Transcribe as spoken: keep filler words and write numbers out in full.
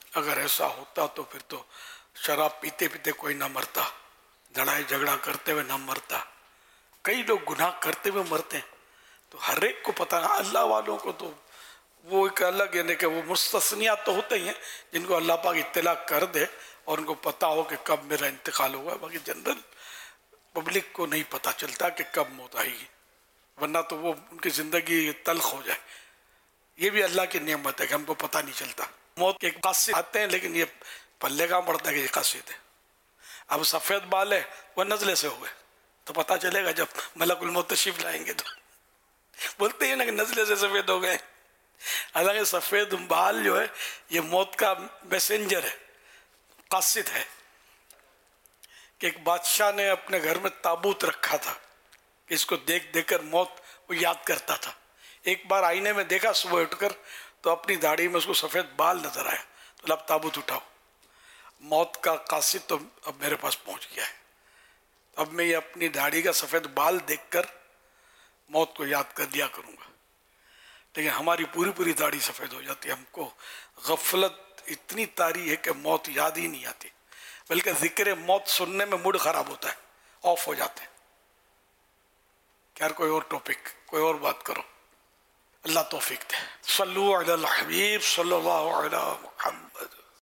اگر ایسا ہوتا تو پھر تو شراب پیتے پیتے کوئی نہ مرتا، لڑائی جھگڑا کرتے ہوئے نہ مرتا، کئی لوگ گناہ کرتے ہوئے مرتے ہیں۔ تو ہر ایک کو پتہ ہے، اللہ والوں کو تو وہ ایک الگ، یعنی کہ وہ مستثنیات تو ہوتے ہی ہیں جن کو اللہ پاک اطلاع کر دے اور ان کو پتہ ہو کہ کب میرا انتقال ہوگا، باقی جنرل پبلک کو نہیں پتہ چلتا کہ کب موت آئے گی، ورنہ تو وہ ان کی زندگی تلخ ہو جائے۔ یہ بھی اللہ کی نعمت ہے کہ ہم کو پتہ نہیں چلتا۔ موت کے ایک قاصد آتے ہیں لیکن یہ پلے کہاں پڑتا ہے کہ یہ قاصد ہے۔ اب سفید بال ہے، وہ نزلے سے ہوئے تو پتہ چلے گا جب ملک الموت تشریف لائیں گے، تو بولتے ہیں نا کہ نزلے سے سفید ہو گئے۔ حالانکہ سفید بال جو ہے یہ موت کا میسنجر ہے، قاصد ہے۔ کہ ایک بادشاہ نے اپنے گھر میں تابوت رکھا تھا کہ اس کو دیکھ دیکھ کر موت وہ یاد کرتا تھا۔ ایک بار آئینے میں دیکھا صبح اٹھ کر تو اپنی داڑھی میں اس کو سفید بال نظر آیا، تو اب تابوت اٹھاؤ، موت کا قاصد تو اب میرے پاس پہنچ گیا ہے، اب میں یہ اپنی داڑھی کا سفید بال دیکھ کر موت کو یاد کر لیا کروں گا۔ لیکن ہماری پوری پوری داڑھی سفید ہو جاتی ہے، ہم کو غفلت اتنی طاری ہے کہ موت یاد ہی نہیں آتی، بلکہ ذکر موت سننے میں موڈ خراب ہوتا ہے، آف ہو جاتے ہیں۔ یار کوئی اور ٹاپک، کوئی اور بات کرو، اللہ توفیق دے۔ صلو علی الحبیب صلی اللہ علی محمد۔